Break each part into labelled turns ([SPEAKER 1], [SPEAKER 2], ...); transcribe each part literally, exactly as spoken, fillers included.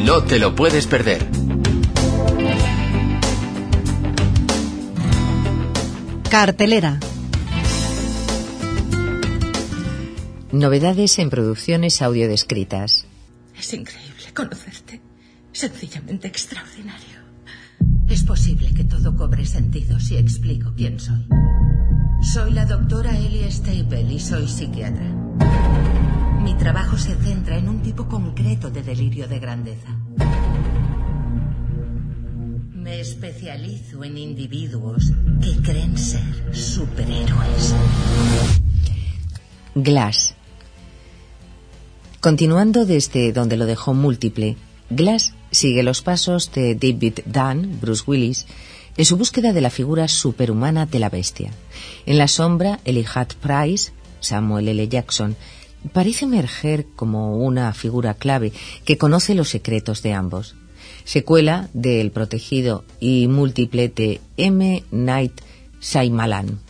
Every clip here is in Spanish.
[SPEAKER 1] No te lo puedes perder.
[SPEAKER 2] Cartelera.
[SPEAKER 3] Novedades en producciones audiodescritas.
[SPEAKER 4] Es increíble conocerte. Sencillamente extraordinario. Es posible que todo cobre sentido si explico quién soy. Soy la doctora Ellie Staple y soy psiquiatra. Mi trabajo se centra en un tipo concreto de delirio de grandeza. Me especializo en individuos que creen ser superhéroes.
[SPEAKER 3] Glass. Continuando desde donde lo dejó Múltiple, Glass sigue los pasos de David Dunn, Bruce Willis, en su búsqueda de la figura superhumana de la bestia. En la sombra, Elijah Price, Samuel L. Jackson, parece emerger como una figura clave que conoce los secretos de ambos. Secuela de El Protegido y Múltiple de M. Night Shyamalan.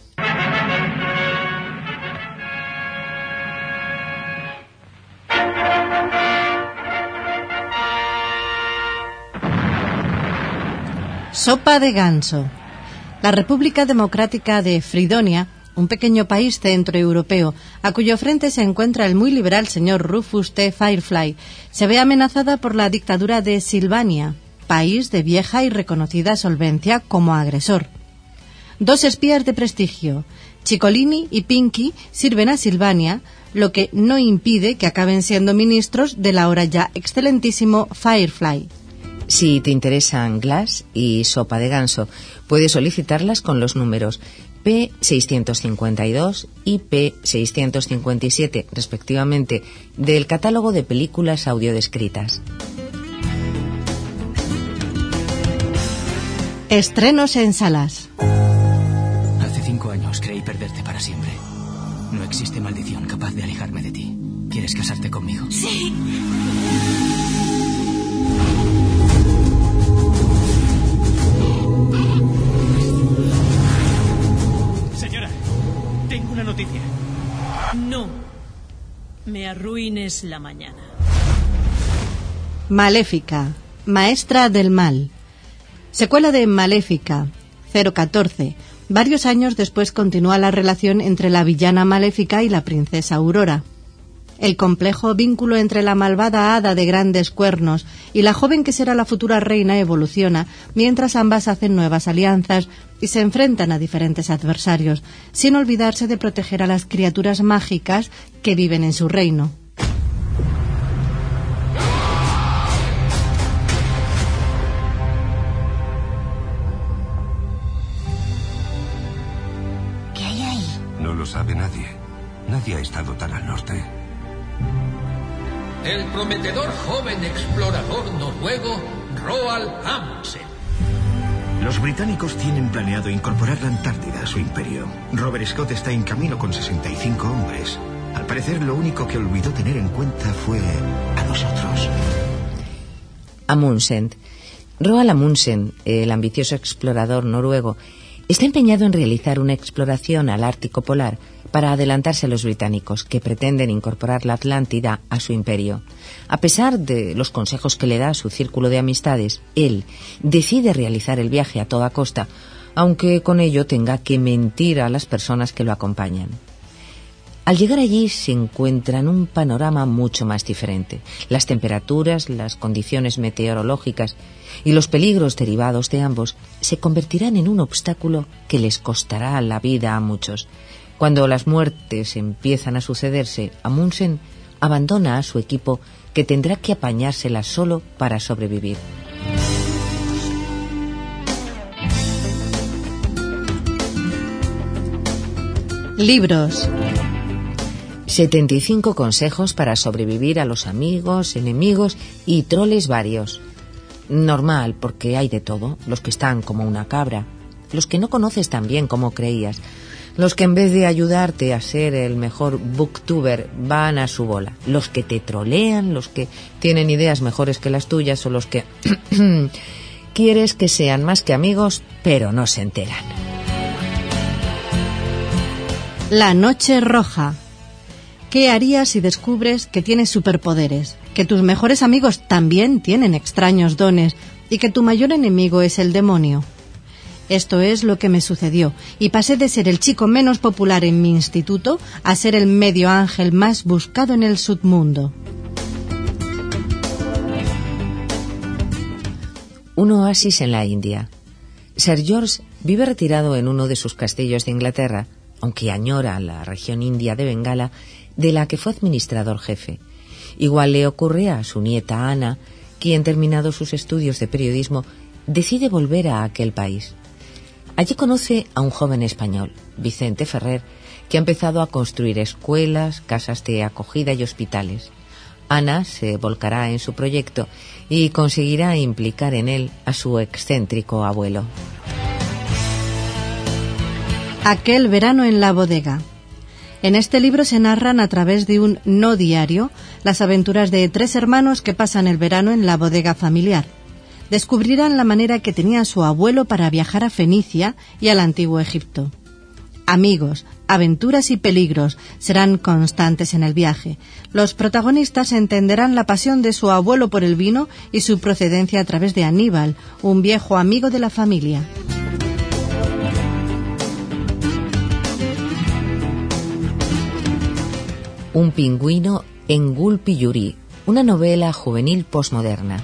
[SPEAKER 2] Sopa de ganso. La República Democrática de Fridonia, un pequeño país centroeuropeo, a cuyo frente se encuentra el muy liberal señor Rufus T. Firefly, se ve amenazada por la dictadura de Silvania, país de vieja y reconocida solvencia como agresor. Dos espías de prestigio, Ciccolini y Pinky, sirven a Silvania, lo que no impide que acaben siendo ministros del ahora ya excelentísimo Firefly.
[SPEAKER 3] Si te interesan Glass y Sopa de ganso, puedes solicitarlas con los números P seiscientos cincuenta y dos y P seiscientos cincuenta y siete, respectivamente, del catálogo de películas audiodescritas.
[SPEAKER 2] Estrenos en salas.
[SPEAKER 5] Hace cinco años creí perderte para siempre. No existe maldición capaz de alejarme de ti. ¿Quieres casarte conmigo?
[SPEAKER 4] Sí.
[SPEAKER 6] Señora, tengo una noticia.
[SPEAKER 7] No me arruines la mañana.
[SPEAKER 2] Maléfica, maestra del mal. Secuela de Maléfica, cero catorce. Varios años después continúa la relación entre la villana Maléfica y la princesa Aurora. El complejo vínculo entre la malvada hada de grandes cuernos y la joven que será la futura reina evoluciona, mientras ambas hacen nuevas alianzas y se enfrentan a diferentes adversarios, sin olvidarse de proteger a las criaturas mágicas que viven en su reino.
[SPEAKER 4] ¿Qué hay ahí?
[SPEAKER 8] No lo sabe nadie. Nadie ha estado tan al norte.
[SPEAKER 9] El prometedor joven explorador noruego Roald Amundsen.
[SPEAKER 10] Los británicos tienen planeado incorporar la Antártida a su imperio. Robert Scott está en camino con sesenta y cinco hombres. Al parecer, lo único que olvidó tener en cuenta fue a nosotros.
[SPEAKER 3] Amundsen. Roald Amundsen, el ambicioso explorador noruego, está empeñado en realizar una exploración al Ártico Polar para adelantarse a los británicos, que pretenden incorporar la Atlántida a su imperio. A pesar de los consejos que le da su círculo de amistades, él decide realizar el viaje a toda costa, aunque con ello tenga que mentir a las personas que lo acompañan. Al llegar allí se encuentra en un panorama mucho más diferente. Las temperaturas, las condiciones meteorológicas y los peligros derivados de ambos se convertirán en un obstáculo que les costará la vida a muchos. Cuando las muertes empiezan a sucederse, Amundsen abandona a su equipo, que tendrá que apañársela solo para sobrevivir.
[SPEAKER 2] Libros.
[SPEAKER 3] setenta y cinco consejos para sobrevivir a los amigos, enemigos y troles varios. Normal, porque hay de todo. Los que están como una cabra, los que no conoces tan bien como creías, los que en vez de ayudarte a ser el mejor booktuber van a su bola, los que te trolean, los que tienen ideas mejores que las tuyas o los que quieres que sean más que amigos pero no se enteran.
[SPEAKER 2] La noche roja. ¿Qué harías si descubres que tienes superpoderes, que tus mejores amigos también tienen extraños dones y que tu mayor enemigo es el demonio? Esto es lo que me sucedió, y pasé de ser el chico menos popular en mi instituto a ser el medio ángel más buscado en el submundo.
[SPEAKER 3] Un oasis en la India. Sir George vive retirado en uno de sus castillos de Inglaterra, aunque añora la región india de Bengala, de la que fue administrador jefe. Igual le ocurre a su nieta Ana, quien, terminados sus estudios de periodismo, decide volver a aquel país. Allí conoce a un joven español, Vicente Ferrer, que ha empezado a construir escuelas, casas de acogida y hospitales. Ana se volcará en su proyecto y conseguirá implicar en él a su excéntrico abuelo.
[SPEAKER 2] Aquel verano en la bodega. En este libro se narran a través de un no diario las aventuras de tres hermanos que pasan el verano en la bodega familiar. Descubrirán la manera que tenía su abuelo para viajar a Fenicia y al antiguo Egipto. Amigos, aventuras y peligros serán constantes en el viaje. Los protagonistas entenderán la pasión de su abuelo por el vino y su procedencia a través de Aníbal, un viejo amigo de la familia.
[SPEAKER 3] Un pingüino en Gulpiyuri, una novela juvenil posmoderna.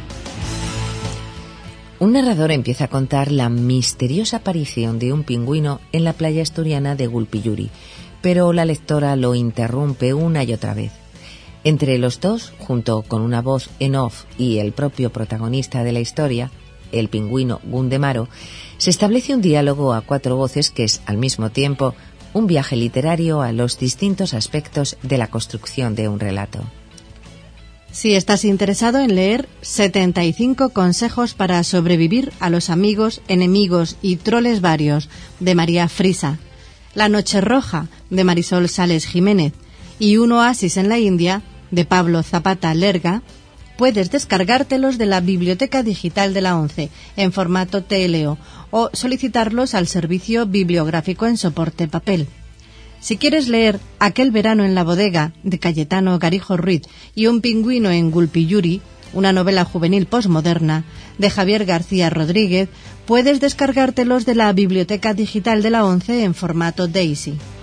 [SPEAKER 3] Un narrador empieza a contar la misteriosa aparición de un pingüino en la playa asturiana de Gulpiyuri, pero la lectora lo interrumpe una y otra vez. Entre los dos, junto con una voz en off y el propio protagonista de la historia, el pingüino Gundemaro, se establece un diálogo a cuatro voces que es, al mismo tiempo, un viaje literario a los distintos aspectos de la construcción de un relato.
[SPEAKER 2] Si estás interesado en leer setenta y cinco consejos para sobrevivir a los amigos, enemigos y troles varios, de María Frisa, La Noche Roja, de Marisol Sales Jiménez, y Un oasis en la India, de Pablo Zapata Lerga, puedes descargártelos de la Biblioteca Digital de la ONCE en formato T L O o solicitarlos al servicio bibliográfico en soporte papel. Si quieres leer Aquel verano en la bodega, de Cayetano Garijo Ruiz, y Un pingüino en Gulpiyuri, una novela juvenil posmoderna, de Javier García Rodríguez, puedes descargártelos de la Biblioteca Digital de la ONCE en formato DAISY.